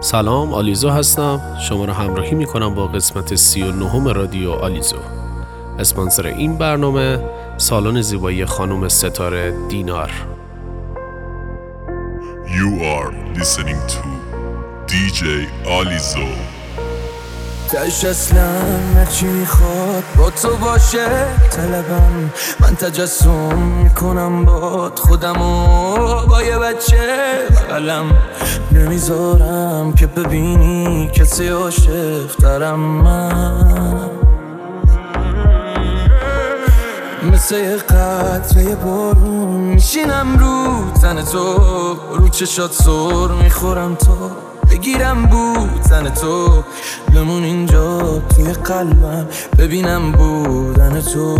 سلام، آلیزو هستم. شما را همراهی میکنم با قسمت 39 رادیو آلیزو. اسپانسر این برنامه سالن زیبایی خانم ستاره دینار. You are listening to DJ آلیزو. تش اصلا هرچی میخواد با تو باشه طلبم، من تجسم میکنم باد خودمو با یه بچه بغلم، نمیذارم که ببینی کسی عاشق دارم. من مثل یه قطره بارون میشینم رو تن تو، رو چشات سر میخورم تو بگیرم بودن تو، بمون اینجا توی قلبم ببینم بودن تو.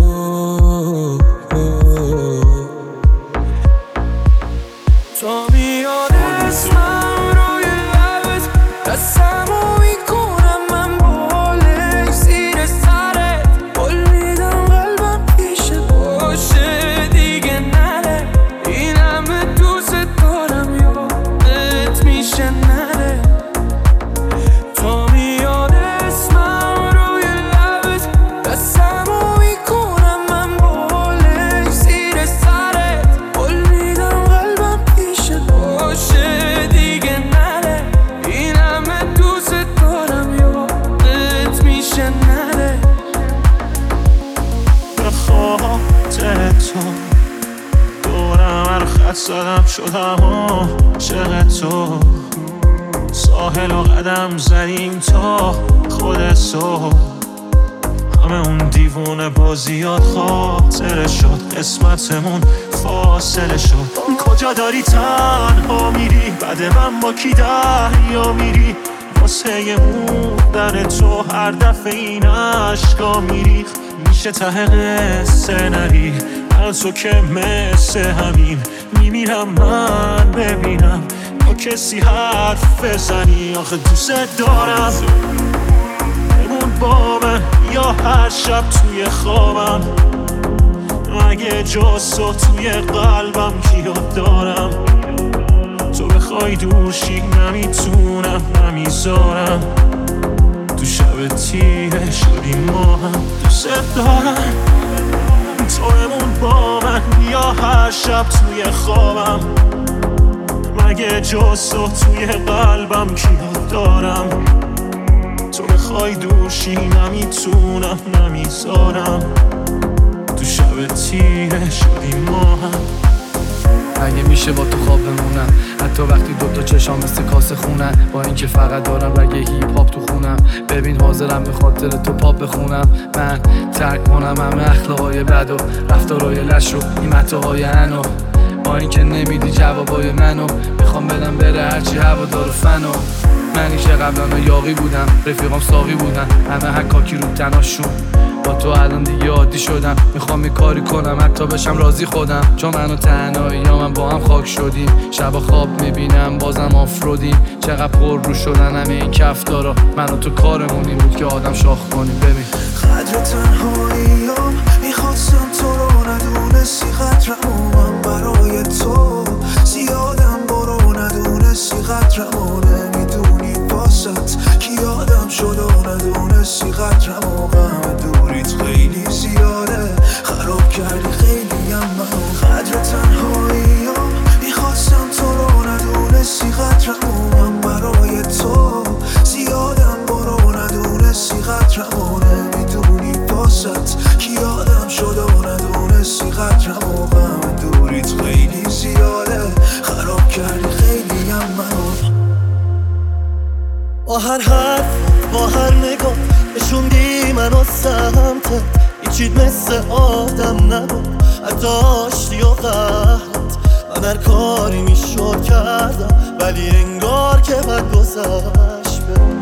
تو میاد اسمم روی لبت، دستمو میکنم من بالش زیر سرت، قول میدم قلبم پیشه باشه دیگه نره، این همه دوست دارم یادت میشه نره. تو میاد اسمم روی لبت، دستمو میکنم من بالش زیر سرت، قول میدم قلبم پیشه باشه دیگه نره، این همه دوست دارم یادت میشه نره. به خاطر تو دورم هر خط زدم شدم عاشق تو، ساحل و قدم زدیم تا خود تو، همه اون دیوونه بازیات خاطره شد، قسمتمون فاصله شد. کجا داری تنها میری بعد من با کی دریا میری، واسه موندن تو هر دفعه این عشقا میریخ، میشه ته قصه نری من تو که مثل همین میمیرم من ببینم با کسی حرف بزنی، آخه دوست دارم بمون با من یا هر شب توی خوابم، مگه جز تو توی قلبم کیات دارم، تو بخوای دوشی نمیتونم نمیذارم، تو شب تیره شدی ما هم دوست دارم، تو بمون با من یا هر شب توی خوابم، مگه جز تو توی قلبم کیات دارم، تو بخوای دوشی نمیتونم نمیذارم، تو شب تیره شدی ما هم. اگه میشه با تو خواب بمونم، حتی وقتی دوتا چشام مثل کاسه خونن، با اینکه فقط دارم رگه هیپ هاپ تو خونم، ببین حاضرم به خاطر تو پاپ بخونم، من ترک کنم همه اخلاقای بد و رفتارای لش و این متاهای انو، با اینکه نمیدی جوابای منو، میخوام بدم بره هرچی هوادار فنو. منی که قبلا یاقی بودم، رفیقام ساقی بودن، همه حکاکی رو تناشون، با تو الان دیگه عادی شدم، میخوام یه کاری کنم حتی بشم راضی خودم، چون من و تنهایی یا من با هم خاک شدیم، شب خواب میبینم بازم آفرودیم، چقدر پر رو شدن همه این کفتارا، من و تو کارمون این بود که آدم شاخ کنیم. ببین قدر تنهاییام، میخواستم تو رو ندونستی قدرمو، من برای تو زیادم برو ندونستی قدرمو، نمیدونی واسط کی آدم شد و ندونستی قدرمو، غم دوریت خیلی زیاده خراب کردی خیلی منو، قدر تنهاییام، میخواستم تو رو ندونستی قدرمو، من برای تو زیادم برو ندونستی قدرمو، نمیدونی واسط کی آدم شد و ندونستی قدرمو، غم دوریت خیلی زیاده خراب کردی خیلی منو. با هر حرف با هر نگاه نشوندی منو سمتت، هیچید مثل آدم نبود حتی آشتی و قهرت، من هر کاری میشد کردم ولی انگار که بد گذشت.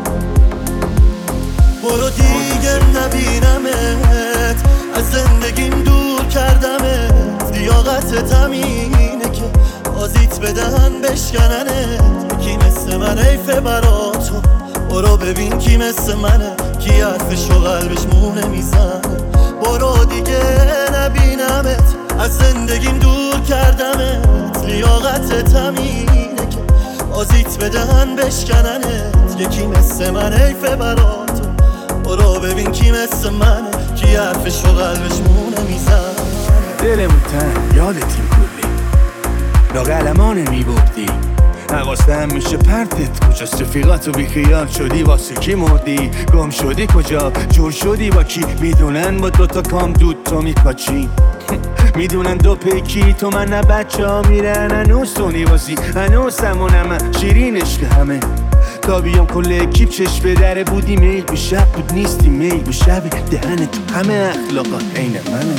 برو دیگه نبینمت، از زندگیم دور کردمت، لیاقتت همینه که بازیت بدن بشکننت، کی مثل من حیفه برا تو، برو ببین کی مثل منه، کی حرفشو قلبش مونه میزنه، برو دیگه نبینمت، از زندگیم دور کردمت، لیاقتت همینه که آزیت بدن بشکننت. یکی مثل من حیفه براتون، برو ببین کی مثل منه، کی حرفش رو قلبش مونه میزن. دلمون تن یادتیم کلی لاقلمانه میبردی، حواستم میشه پرتت کجاست، رفیقاتو بیخیال شدی واسه کی مردی، گم شدی کجا، جور شدی با کی، میدونن با دوتا کام دود تو میکاچی میدونن دو پیکی تو من نه بچه ها میرن هنوز تو نیوازی، هنوز همونم شیرین عشق همه تا بیام کل اکیپ چشم به دره بودی، میل به شب بود نیستی میل به شب دهن تو همه اخلاقات عین منه.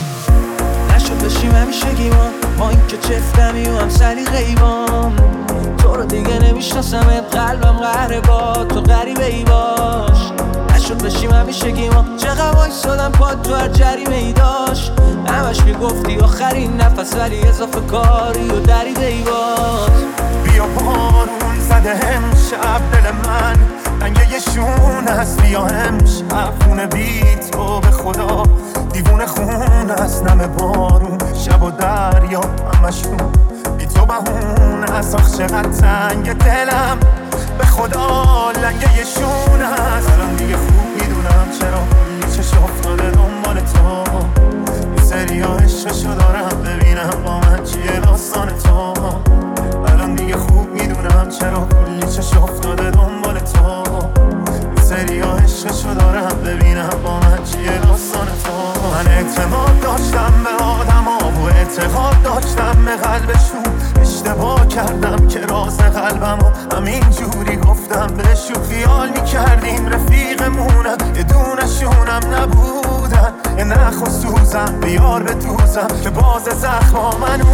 نشد بشیم همیشگی ما این که چفتمی و هم سلیقه ایوام، تو رو دیگه نمیشناسمت، قلبم قهره با تو غریبه ای باش. نشد بشیم همیشگی ما چقدر وایسادم پاد تو هر جریمه ای داشت، همش میگفتی آخرین نفس ولی اضافه کاری و دریده ای باز. بیا بارون زده امشب دل من رنگه یه شون هست، بیا امشب خونه بی تو به خدا دیوونه خون هست، نم بارون شب و دریا همشون بی تو بهون هست. آخ چقدر تنگ دلم به خدا لنگه یه شون هست. الان دیگه خوب میدونم چرا کلی چش افتاده دنبال تو، یه سری ها عشقشو دارم ببینم با من چیه داستان تو. الان دیگه خوب میدونم چرا کلی چش افتاده دنبال تو، یه سری ها عشقشو دارم ببینم با من چیه داستان تو. من اعتماد داشتم به آدم ها و اعتقاد داشتم به قلبشون، اشتباه کردم که راز قلبم و همین جوری گفتم بهشون. خیال میکردیم رفیقمونم یه دونشونم نبودن، یه نخ و سوزم بیار به دوزم که باز زخما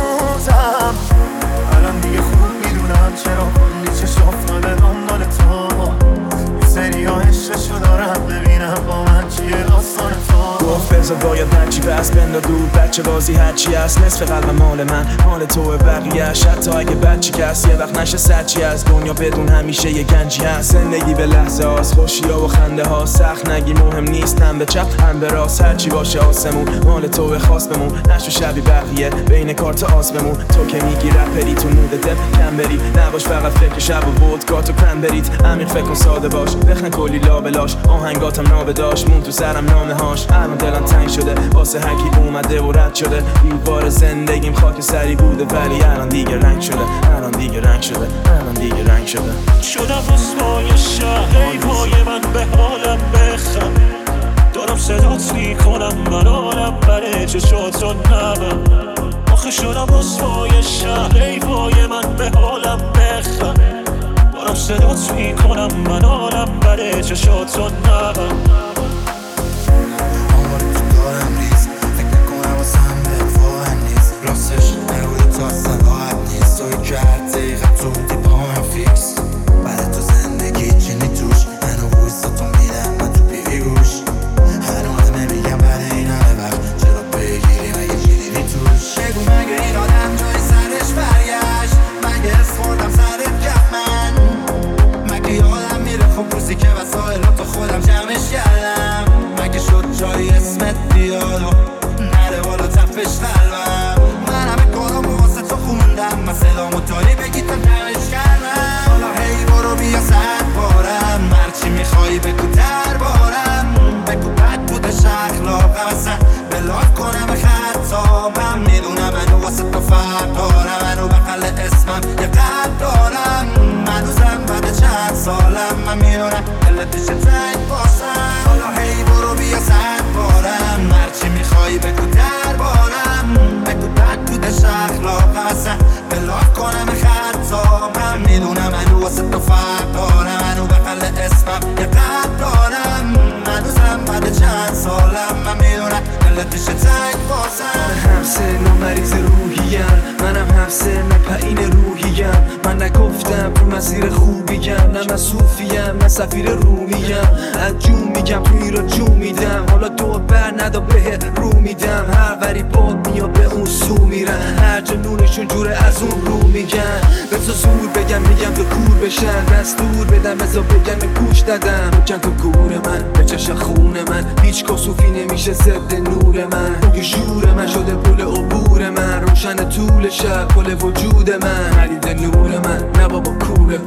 منوزم. الان دیگه خوب میدونم چرا کلی چش افتاده دنبال تو، یه سری ها عشقشو دارم ببینم با من چیه داستان تو. گفت بذار باید هرچی بس بند دور، بچه بازی هرچی هست، نصف قلب مال من مال توه بقیه‌اش، حتی اگه بچی کس یه وقت نشه سرچی از دنیا بدون همیشه یه گنجی هست. زندگی به لحظه هاست، خوشی ها و خنده ها، سخت نگی مهم نیست، هم به چپ هم به راست، هرچی باشه آسمون مال توه خاص بمون، نشو شبی بقیه بین کارت آس بمون. تو که میگی رپری تو نود دل کم بری، نباش فقط فکر شب و ودکا تو کم برید، عمیق فکر کن ساده باش، بخن کلی لابلاش، آهنگاتم نابداش مون تو سرم نامه هاش. الان دلم تنگ شده واسه هر کی اومده و رد شده، دیوار زندگیم خاک سری بوده ولی الان دیگه رنگ شده، الان دیگه رنگ شده، الان دیگه رنگ شده. شدم رسوای شهر ای پای من به حالم بخم، دارم صدات میکنم من حالم بره چشاتو نبم. آخه شدم رسوای شهر ای پای من به حالم بخم، دارم صدات میکنم من حالم بره چشاتو نبم. راستش نبوده تا اصلا راحت نیست، توی که هر دقیقه تو بودی با من فیکس، بعد تو زندگی چینی توش منو ویستاتون میدم من تو بیوی گوش، هنوز نمیگم بعد این همه وقت چرا بگیری مگه گیری توش. بگو مگه این آدم جای سرش برگشت، مگه اس خوردم سرت کف من، مگه یادم میره خوب روزی که وسایلاتو خودم جمعش کردم، مگه شد جای اسمت بیاد و نره بالا تپش قلبم. من همه کارامو واسه تو خوندم، من صدامو داری بگی تا نمش کردم. حالا هی برو بیا صد بارم، هرچی میخوایی بگو در بارم، بگو بد بودش اخلاقم اصلا بلاک کنم خطا. من میدونم منو واسه تو فرق دارم، منو بقل اسمم یه قلب دارم، منوزم بعد چند سالم من میدونم دلت پیش تنگ باشم. حالا هی برو بیا صد بارم، هرچی میخوایی بگو در بارم، بگو بد بودش اخلاقم اصلا بلاک کنم خطا. من میدونم منو واسه تو فرق دارم، منو بقل اسمم یه قلب دارم، منوزم بعد چند سالم من میدونم دلت پیش تنگ باشم. هم سن و مریض روحیم، منم هم سن پایین روحیم، من نگفتم تو مسیر خوبیم، نه من صوفیم نه سفیر رومیم، از جون میگم توی رو جون میدم، حالا دور بر ندا به رو میدم، هر وری باد میاد به اون سو میرن، هر جنونشون جوره از اون رو میگن، بذار زور بگم میگم تو کور بشن، دستور بدم بذار بگم گوش دادم، چند تا گور من به چشم خون من، هیچ کسوفی نمیشه ضد نور من، یه جور من شده پول عبور من، روشن طول شب پل وجود من، ندیده نور من نه بابا کوره و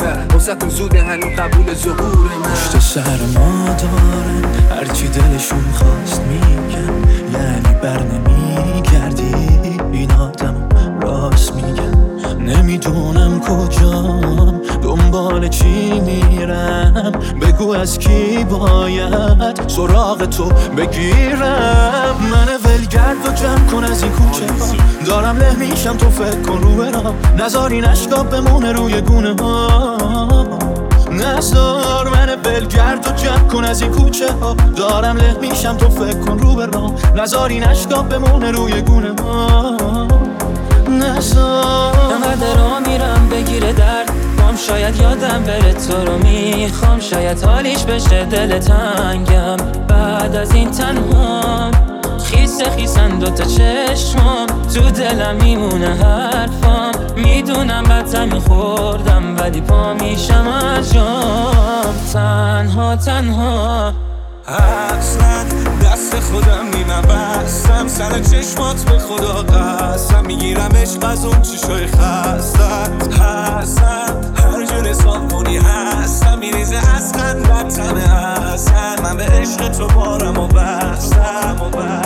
واسه‌تون زوده هنوز قبول ظهور من. پشت سر ما دارن هرچی دلشون خواست میگن، یعنی بر نمیگردی این آدم راست میگن. نمیدونم کجام دنبال چی میرم، بگو از کی باید سراغ تو بگیرم. من ولگرد و جمع کن از این کوچه ها، دارم له میشم تو فکر کن رو برام. نذار این عشقا بمونه روی گونه ها، نذار. من ولگرد و جمع کن از این کوچه ها، دارم له میشم تو فکر کن رو برام. نذار این عشقا بمونه روی گونه ها، نذار. انقدر را میرم بگیره درد بام، شاید یادم بره تو رو میخوام. شاید حالیش بشه دل تنگم بعد از این تنها. خیسن دوتا چشمام تو دلم میمونه حرفام. میدونم بدتر میخوردم ولی پا میشم از جام. تنها اصلا دست خودم نیمم بستم، سر چشمات به خدا قسم. میگیرم عشق از اون چشای خستت هستم، هر جور حساب کنی هستم. میریزه از خندت تمه هستن، من به عشق تو بارم و بستم.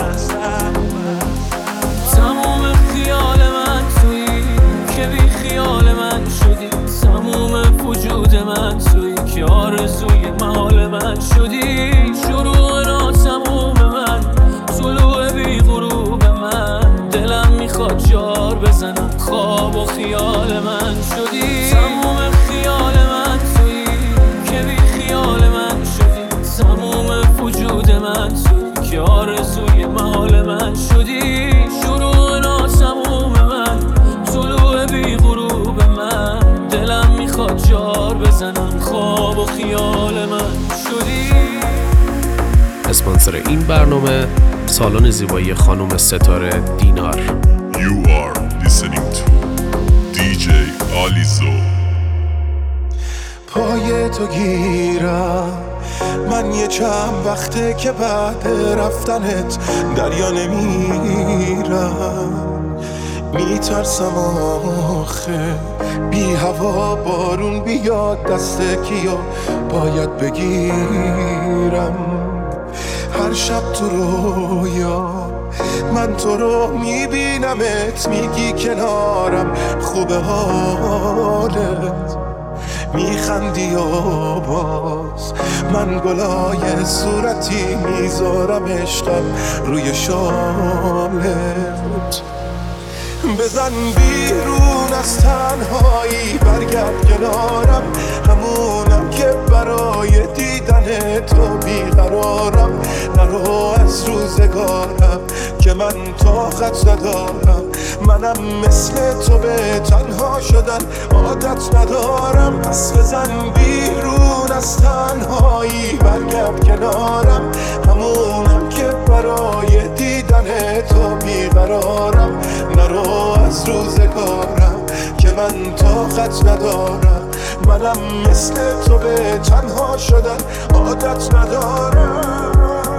تمام خیال من تویی که بی خیال من شدی، تمام وجود من تویی که آرزوی محال من شدی. شروع ناتموم من، طلوع بی غروب من، دلم میخواد جار بزنم خواب و خیال من شدی. تمام خیال من تویی که بی خیال من شدی، تمام وجود من تویی که آرزوی محال من شدی. شروع ناتموم من، طلوع بی غروب من، دلم میخواد جار بزنم خواب و خیال من شدی. اسپانسر این برنامه سالن زیبایی خانم ستاره دینار. You are listening to DJ Alizo. پای تو گیرم من یه چند وقته که بعد رفتنت دریا نمیرم. میترسم آخه بی هوا بارون بیاد، دست کیو باید بگیرم. هر شب تو رویا من تو رو میبینمت، میگی کنارم خوبه حالت، میخندی و باز من گلای صورتی میذارم عشقم روی شاملت. بزن بیرون از تنهایی برگرد کنارم، همونم که برای دیدن تو بیقرارم. نرو از روزگارم که من طاقت ندارم، منم مثل تو به تنها شدن عادت ندارم. پس بزن بیرون از تنهایی برگرد کنارم، همونم که برای دیدن تو بیقرارم. نرو از روزگارم که من طاقت ندارم، منم مثل تو به تنها شدن عادت ندارم.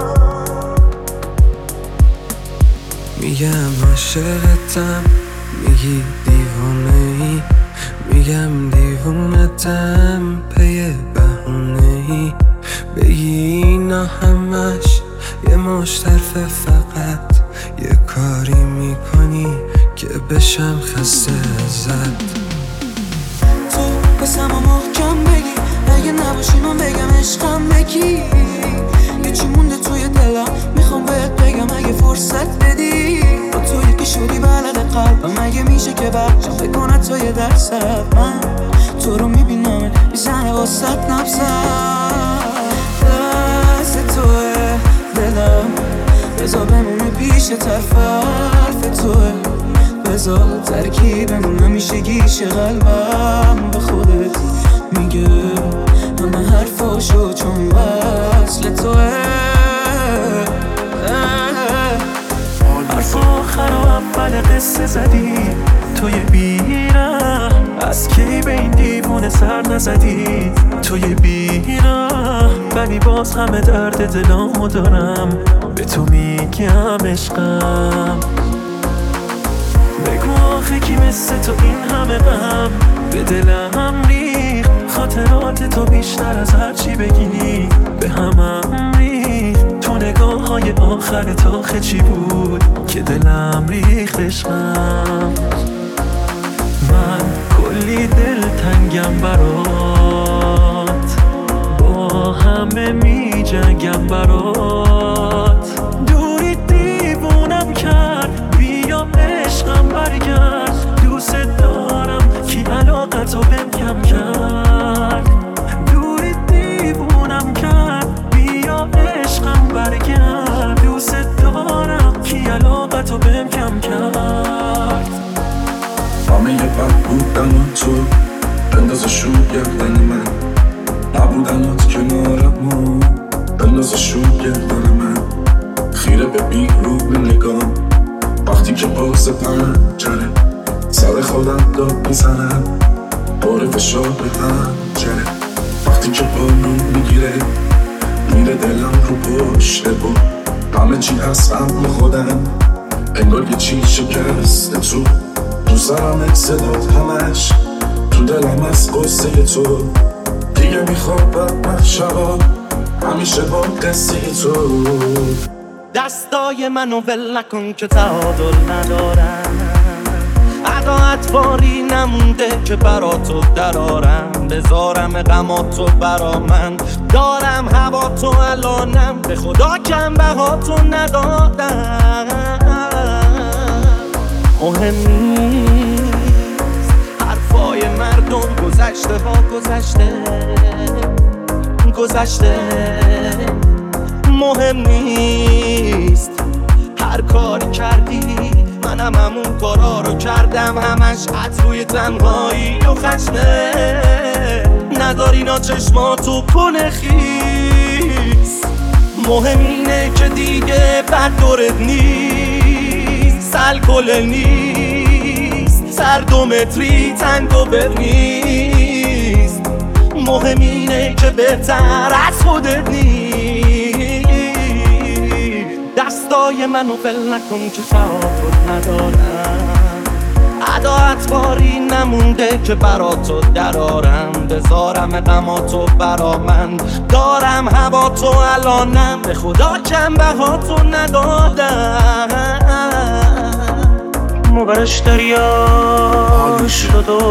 میگم عاشقتم، میگی دیوانه‌ای، میگم دیوونتم پی بهونه‌ای. بگی نه همش یه مشترفه، فقط یه کاری میکنی که بشم خسته ازت. تو بسم و محکم بگی، اگه نباشی من بگم عشقم بگی. یه چی مونده توی دلم میخوام بهت بگم اگه فرصت بدی. با توی که شدی بلد قلبم، اگه میشه که بچم بکنه توی دست من. تو رو میبینم میزنه واسط نبزم، دست توه دلم بذار بمونه پیش طرف حرف توه. بذار ترکیبمون نمیشه گیش قلبم به خودت میگه همه حرفاشو چون وصل توه. حرف آخر و اول قصه زدی توی بیرم، از کی به این دیوونه سر نزدی توی بیرم. ولی باز همه درد دلامو دارم، به تو میگم عشقم. بگو آخه کی مثل تو این همه غم به دلم ریخت. خاطرات تو بیشتر از هر چی بگی به همم ریخت. تو نگاه های آخر تا چی بود که دلم ریخت عشقم. من کلی دل تنگم برات، با همه می جنگم برات. دوری دیوونم کرد، بیا عشقم برگرد. دوست دارم کی علاقتو بهم کم کرد. دوری دیوونم کرد، بیا عشقم برگرد. دوست دارم کی علاقتو بهم کم کرد. همه بد بودن تو بندازش رو گردن من، نبودنات کنارمو بندازش رو گردن من. خیره به بیرون نگام وقتی که باز پنجره سر خودم داد میزنم، بار فشار به پنجره. وقتی که بارون میگیره میره دلم رو پشت بود، همه چی هست قبل خودم انگار یه چی شکسته تو. تو سرم صدات همش تو دلم از قصه تو، دیگه میخوابم شبا همیشه با قصه تو. دستای منو ول نکن که تعادل ندارم، عداعت باری نمونده که برا تو درارم. بذارم غماتو برا من، دارم هوا تو الانم، به خدا کم بها تو ندادم. مهم نیست حرفای مردم، گذشته ها گذشته. مهم نیست هر کاری کردی، منم همون کارا رو کردم، همش از روی تنهایی و خشمه. نداری نا چشماتو کنه خیس، مهم اینه که دیگه بد دورت نیست، الکل نیست، سر 2 متری تنگ و بر نیست. مهم اینه که بهتر از خودت نیست. دستای منو ول نکن که تعادل ندارم، عداعت باری نمونده که برا تو درارم. بذارم غماتو برا من، دارم هوا تو الانم، به خدا کم بها تو ندادم. مبرش دریا شد و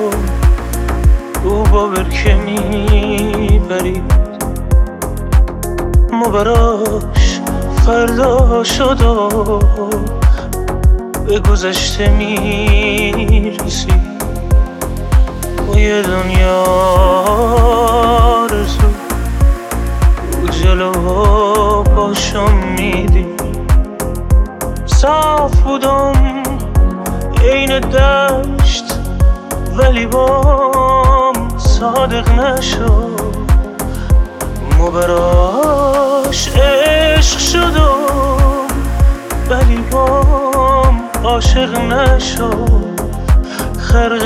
او با برکه میبرید، مبراش فردا شد و به گذشته میرسی. با یه دنیا رزو او جلو پاشم میدی. صاف بودم عین دشت ولی بام صادق نشد، مبراش عشق شدم ولی بام عاشق نشد. خرق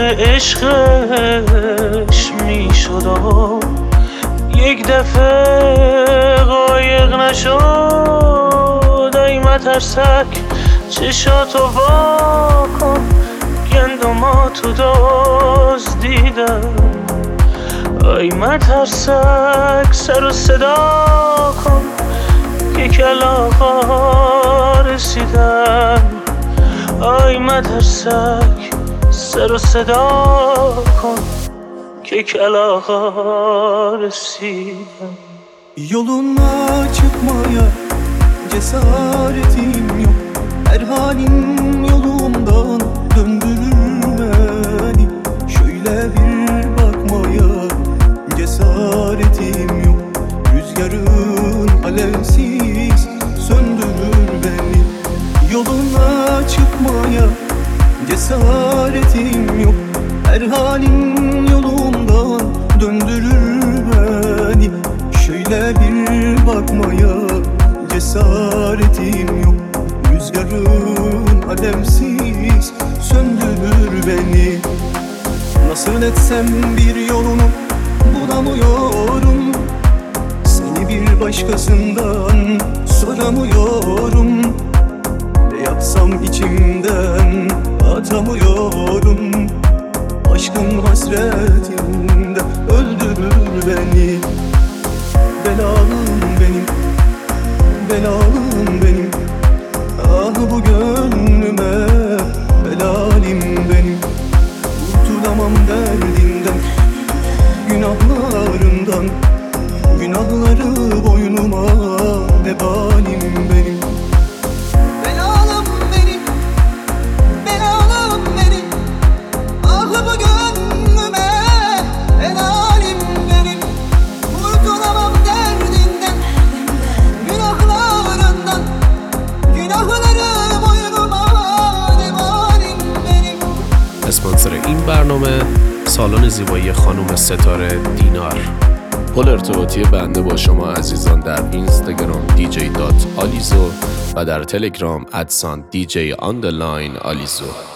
عشقش می شدم، یک دفعه قایق نشد. ای مترسک چشاتو وا کن، گندماتو دزدیدم. ای مترسک سر و صدا کن که کلاغا رسیدن. ای مترسک سر و صدا کن که kelağa residen. Yoluna çıkmaya cesaretim yok, her halin yolumdan döndürür beni. Şöyle bir bakmaya cesaretim yok, rüzgarın alevsiz söndürür beni. Yoluna çıkmaya cesaretim yok, her halin yolumdan döndürür beni. Şöyle bir bakmaya cesaretim yok, rüzgarın alevsiz söndürür beni. Nasıl etsem bir yolunu bulamıyorum, seni bir başkasından soramıyorum. Ne yapsam içimden atamıyorum, aşkın hasretinde öldürür beni. Belalım benim, belalım benim. Ah bu gönlüme belalim benim. Kurtulamam derdinden, günahlarımdan. Günahları boynuma vebalim benim. Belalım benim, belalım benim. Ah bu gönlüme belalim benim. Kurtulamam derdinden, günahlarından. Günahları boynuma vebalim benim. اسپانسر این برنامه سالن زیبایی خانم ستاره دینار. پل ارتباطی بنده با شما عزیزان در اینستاگرام dj.alizo و در تلگرام @dj_alizo.